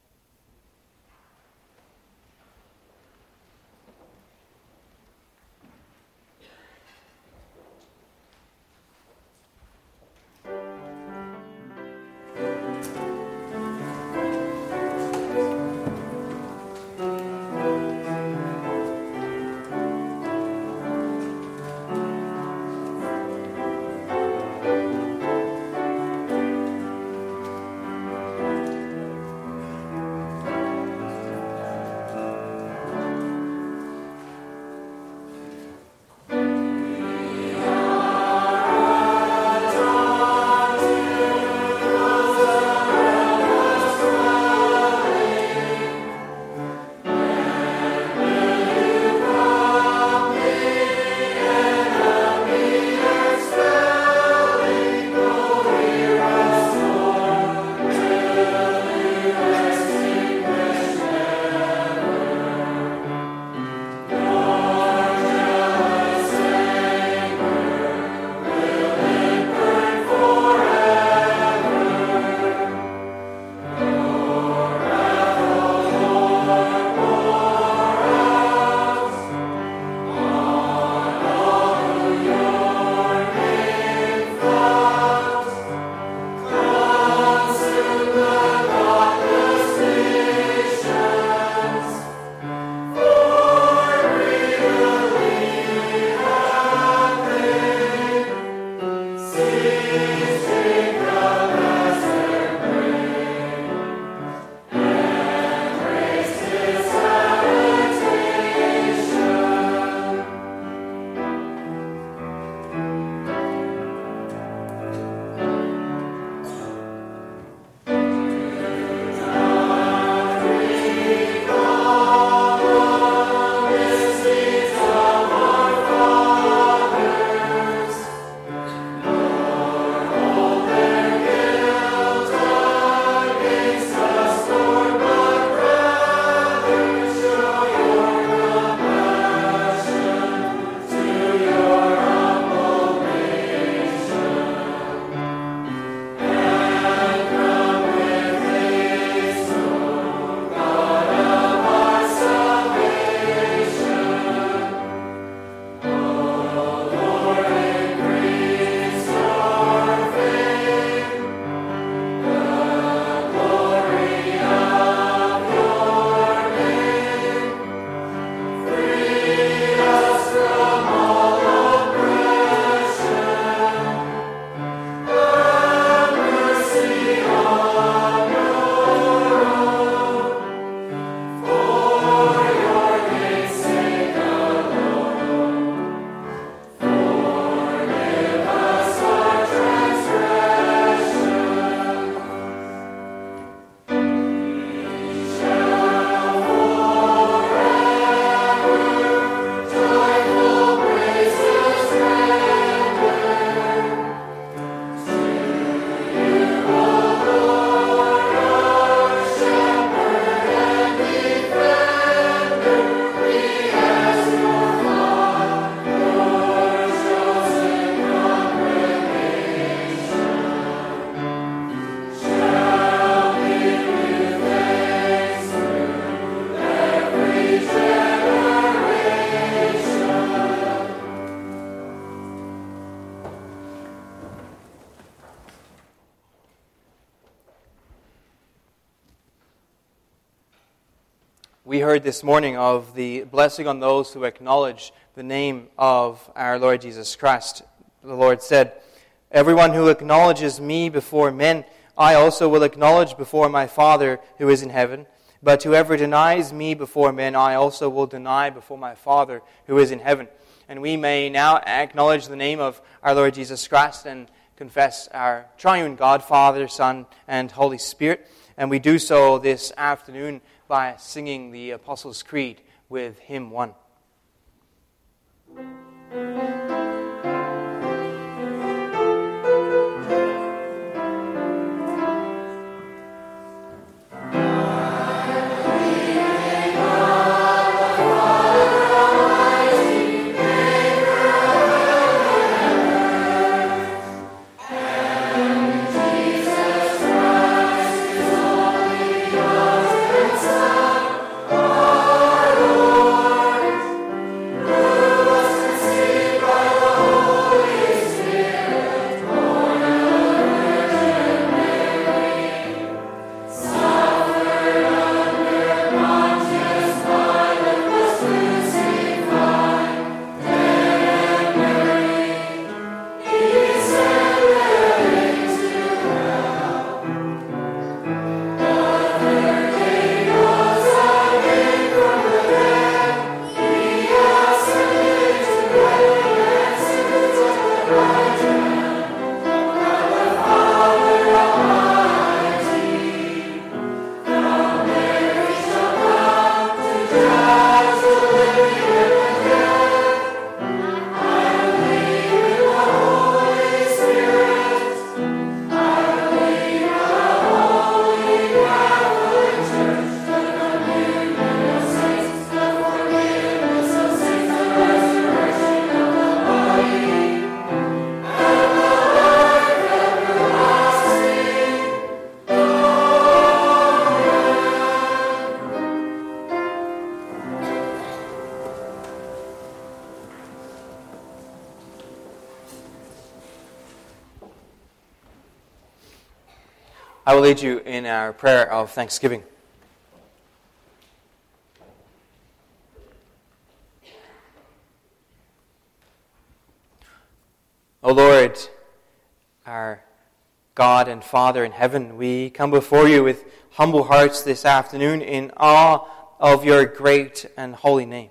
We heard this morning of the blessing on those who acknowledge the name of our Lord Jesus Christ. The Lord said, "Everyone who acknowledges me before men, I also will acknowledge before my Father who is in heaven. But whoever denies me before men, I also will deny before my Father who is in heaven." And we may now acknowledge the name of our Lord Jesus Christ and confess our triune God, Father, Son, and Holy Spirit. And we do so this afternoon by singing the Apostles' Creed with hymn one. I I will lead you in our prayer of thanksgiving. O Lord, our God and Father in heaven, we come before you with humble hearts this afternoon in awe of your great and holy name.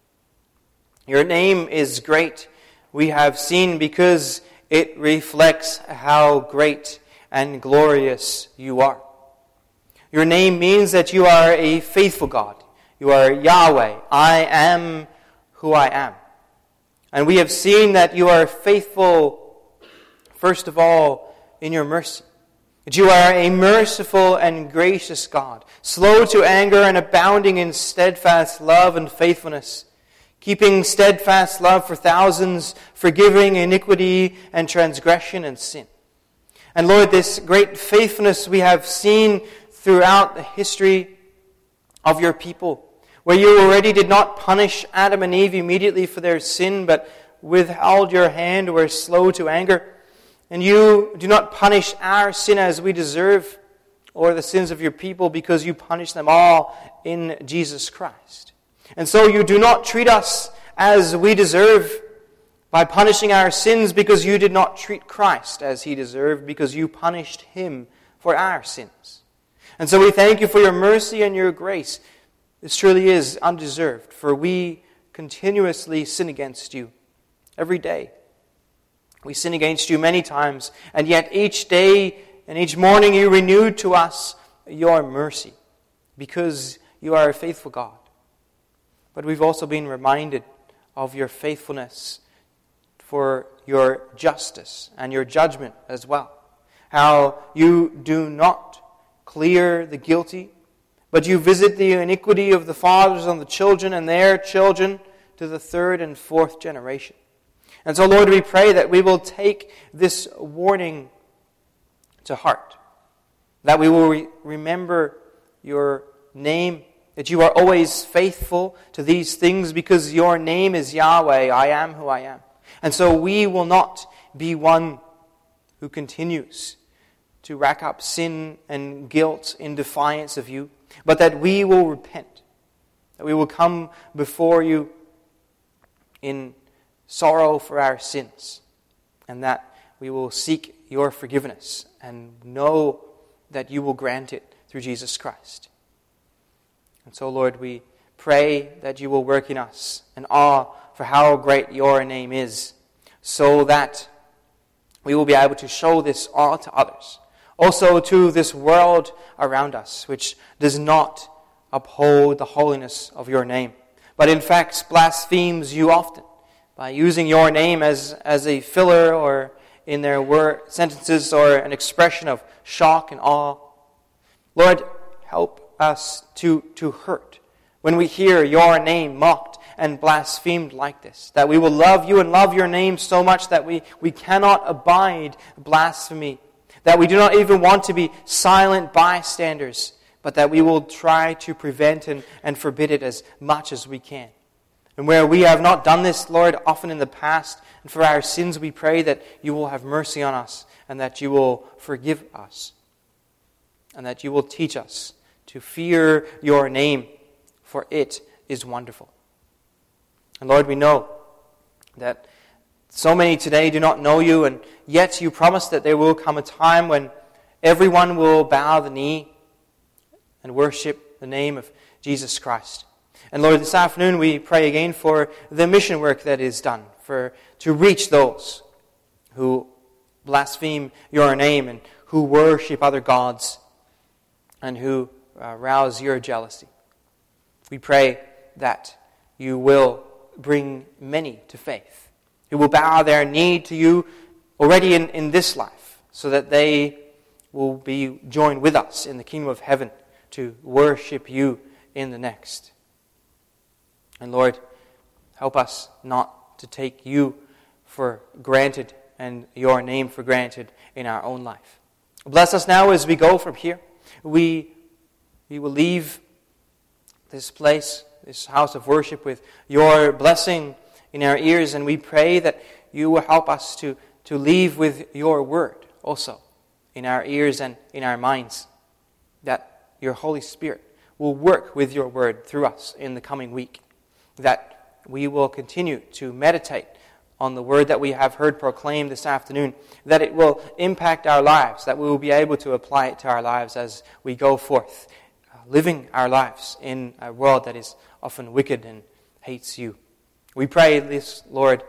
Your name is great, we have seen, because it reflects how great and glorious you are. Your name means that you are a faithful God. You are Yahweh. I am who I am. And we have seen that you are faithful, first of all, in your mercy. That you are a merciful and gracious God, slow to anger and abounding in steadfast love and faithfulness, keeping steadfast love for thousands, forgiving iniquity and transgression and sin. And Lord, this great faithfulness we have seen throughout the history of your people, where you already did not punish Adam and Eve immediately for their sin, but withheld your hand, were slow to anger. And you do not punish our sin as we deserve, or the sins of your people, because you punish them all in Jesus Christ. And so you do not treat us as we deserve by punishing our sins, because you did not treat Christ as he deserved, because you punished him for our sins. And so we thank you for your mercy and your grace. This truly is undeserved, for we continuously sin against you every day. We sin against you many times, and yet each day and each morning you renew to us your mercy, because you are a faithful God. But we've also been reminded of your faithfulness for your justice and your judgment as well. How you do not clear the guilty, but you visit the iniquity of the fathers on the children and their children to the third and fourth generation. And so, Lord, we pray that we will take this warning to heart, that we will re- remember your name, that you are always faithful to these things, because your name is Yahweh, I am who I am. And so we will not be one who continues to rack up sin and guilt in defiance of you, but that we will repent, that we will come before you in sorrow for our sins, and that we will seek your forgiveness and know that you will grant it through Jesus Christ. And so, Lord, we pray that you will work in us an awe for how great your name is, so that we will be able to show this awe to others, also to this world around us, which does not uphold the holiness of your name, but in fact blasphemes you often by using your name as, as a filler or in their word sentences or an expression of shock and awe. Lord, help us to, to hurt when we hear your name mocked and blasphemed like this, that we will love you and love your name so much that we, we cannot abide blasphemy, that we do not even want to be silent bystanders, but that we will try to prevent and, and forbid it as much as we can. And where we have not done this, Lord, often in the past, and for our sins we pray that you will have mercy on us, and that you will forgive us, and that you will teach us to fear your name, for it is wonderful. And Lord, we know that so many today do not know you, and yet you promise that there will come a time when everyone will bow the knee and worship the name of Jesus Christ. And Lord, this afternoon we pray again for the mission work that is done, for to reach those who blaspheme your name and who worship other gods and who uh, rouse your jealousy. We pray that you will bring many to faith, who will bow their knee to you already in, in this life, so that they will be joined with us in the kingdom of heaven to worship you in the next. And Lord, help us not to take you for granted and your name for granted in our own life. Bless us now as we go from here. We, we will leave this place, this house of worship, with your blessing in our ears, and we pray that you will help us to, to leave with your word also in our ears and in our minds, that your Holy Spirit will work with your word through us in the coming week, that we will continue to meditate on the word that we have heard proclaimed this afternoon, that it will impact our lives, that we will be able to apply it to our lives as we go forth, uh, living our lives in a world that is often wicked and hates you. We pray this, Lord,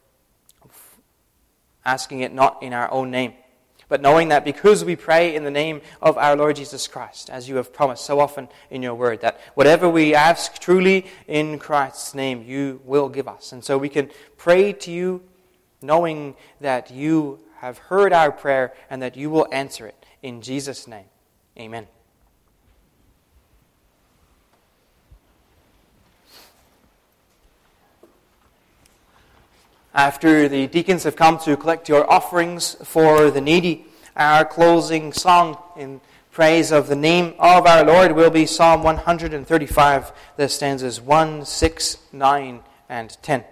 asking it not in our own name, but knowing that because we pray in the name of our Lord Jesus Christ, as you have promised so often in your word, that whatever we ask truly in Christ's name, you will give us. And so we can pray to you knowing that you have heard our prayer and that you will answer it. In Jesus' name, amen. After the deacons have come to collect your offerings for the needy, our closing song in praise of the name of our Lord will be Psalm one thirty-five, the stanzas one, six, nine, and ten.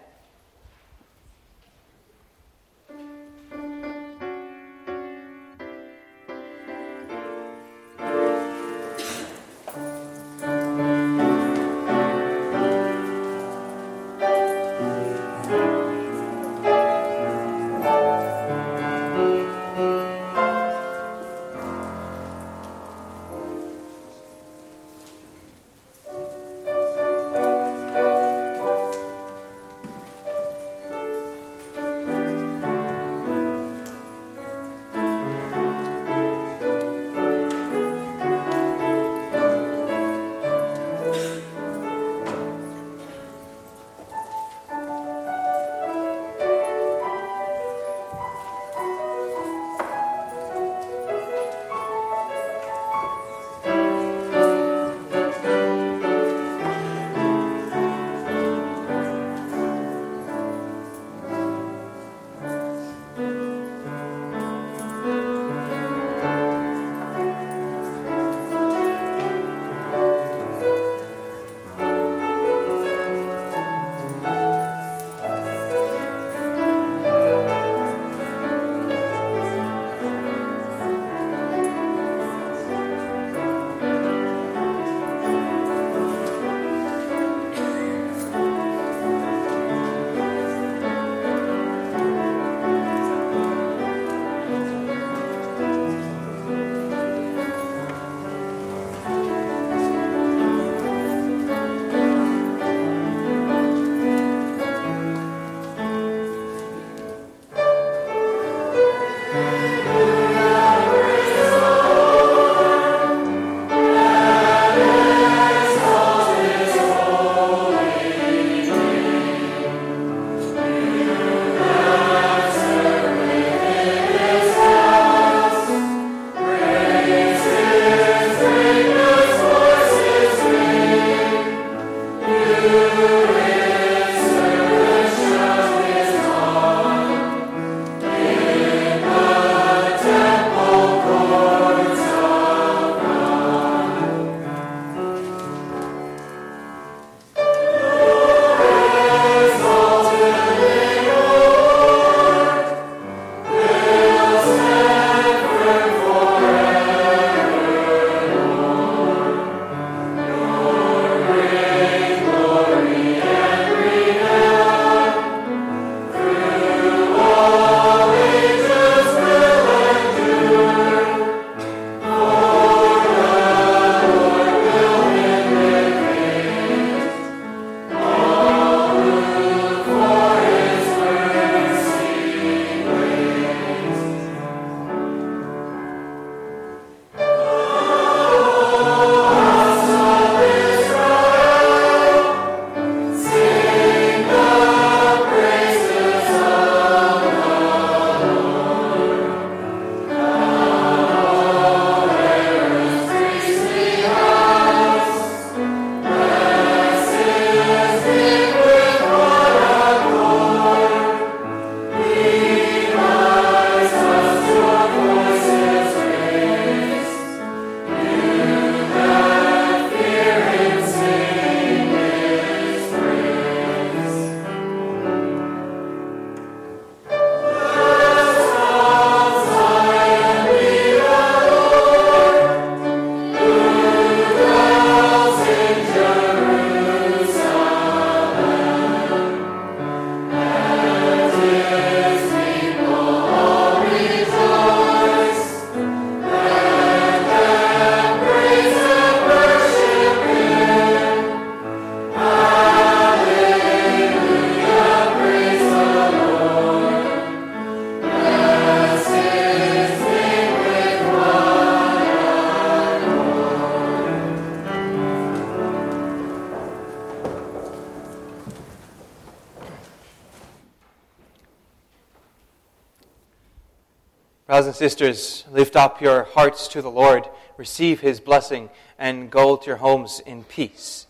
Brothers and sisters, lift up your hearts to the Lord, receive his blessing, and go to your homes in peace.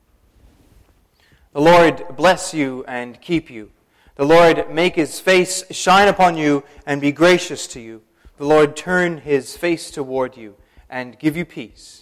The Lord bless you and keep you. The Lord make his face shine upon you and be gracious to you. The Lord turn his face toward you and give you peace.